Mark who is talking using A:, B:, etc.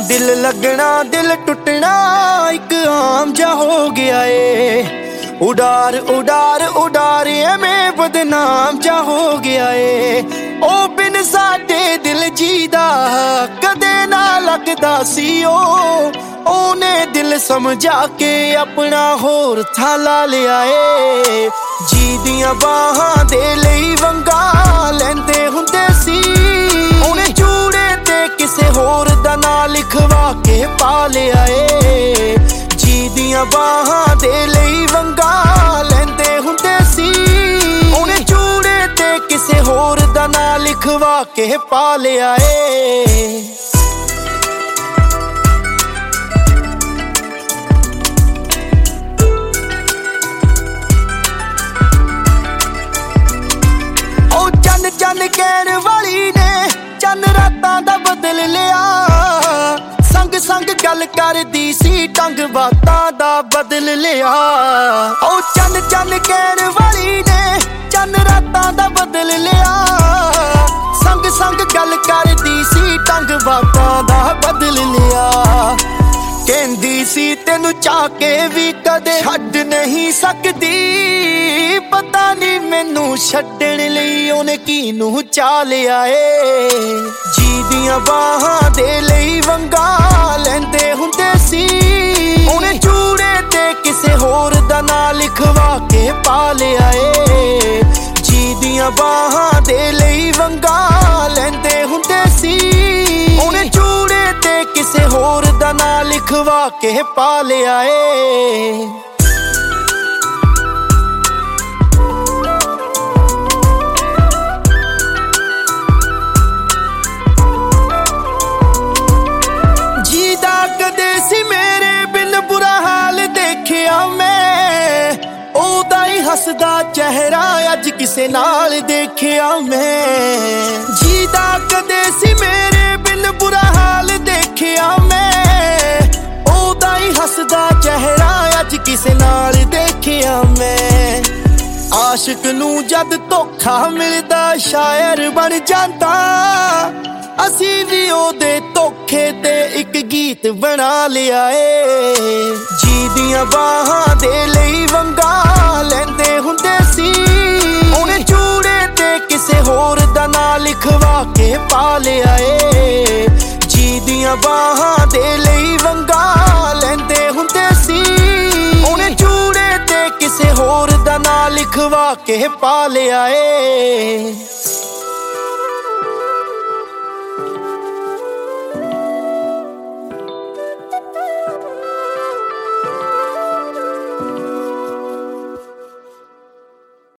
A: दिल लगना दिल टुटना एक आम जा हो गया ए। उडार उडार उडार एवें बदनाम जा हो गया ए। ओ बिन साडे दिल जीदा कदे ना लगदा सी ओने दिल समझा के अपना होर था ला लिया ए। जी दियां बाहां दे लई वंगा लैंदे हुंदे सी ओने चूड़े ते किसे होर दा ना लिखवा के पा लिया ए। जी दियां बाहां दे लई वंगा लैंदे हुंदे सी ओने चूड़े ते किसे होर दा ना लिखवा के पा लिया ए। चन कहण वाली ने चन रातां दा बदल लिया। संग संग गल करदी सी टंग बातां दा बदल लिया। ओ चन चन कहण वाली ने चन रातां दा बदल लिया। संग संग गल करदी सी टंग बातां दा बदल लिया। कहंदी सी तेनू चाह के भी कदे छड्ड नहीं सकदी। पता नहीं मैनू छड्डण लई ओने किनू चाह लिया ए। जी दियां बाहां दे लई वंगा लैंदे हुंदे सी ओने चूड़े ते किसे होर दा ना लिखवा के पा लिया ए। जी दियां बाहां दे लई वंगा लैंदे हुंदे सी ओने चूड़े ते किसे होर दा ना लिखवा के पा लिया ए। हसदा चेहरा अज किसे नाल देखिया मैं। जीदा कदे सी मेरे बिन बुरा हाल देखिया मैं। ओदा ही हसदा चेहरा अज किसे नाल देखिया मैं। आशिक नू जद धोखा मिलदा शायर बन जांदा। असी भी ओदे धोखे ते एक गीत बना लिया ए। जी दियां बाहां दे लई वंगा लैंदे हुंदे सी ओने चूड़े ते किसे होर दा ना लिखवा के पा लिया ए। जी दियां बाहां दे लई वंगा लैंदे हुंदे सी ओने चूड़े ते किसे होर दा ना लिखवा के पा लिया ए।